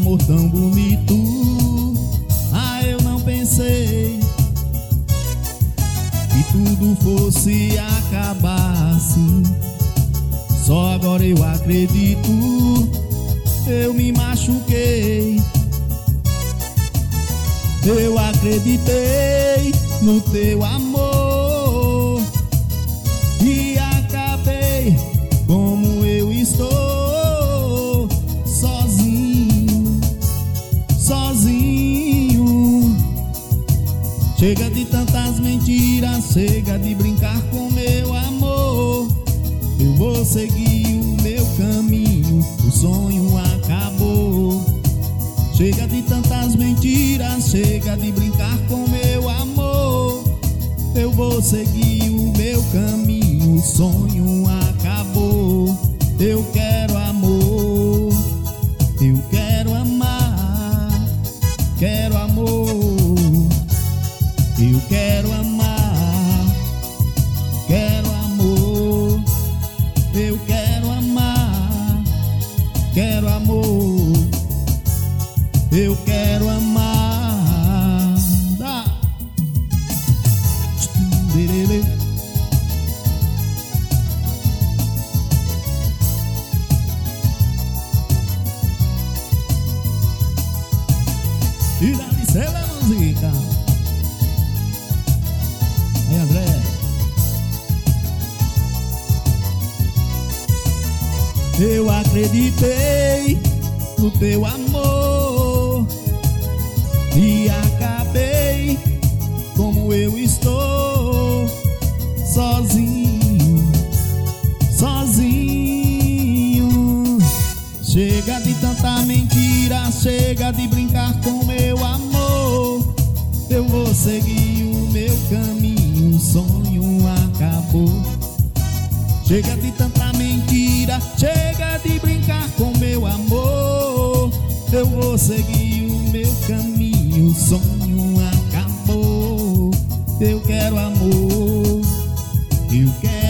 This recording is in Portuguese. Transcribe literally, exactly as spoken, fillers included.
amor tão bonito. Ah, eu não pensei que tudo fosse acabar assim. Só agora eu acredito, eu me machuquei. Eu acreditei no teu amor e acabei como eu estou, sozinho, sozinho. Chega de tantas mentiras, chega de brincar com meu amor. Eu vou seguir o meu caminho, o sonho acabou. Chega de tantas mentiras, chega de brincar com meu amor. Eu vou seguir o meu caminho, o sonho acabou. Eu quero amor, eu quero amar, quero amor. Eu quero amar, quero amor. Eu quero amar, quero amor. Eu quero amar. Dá. E dá licença, música. Aí, André. Eu acreditei no teu amor e acabei como eu estou, sozinho, sozinho. Chega de tanta mentira, chega de brincar com meu amor. Eu vou seguir o meu caminho, o sonho acabou. Chega de tanta mentira, chega de brincar com meu amor. Eu vou seguir o meu caminho, o sonho acabou. Eu quero amor, eu quero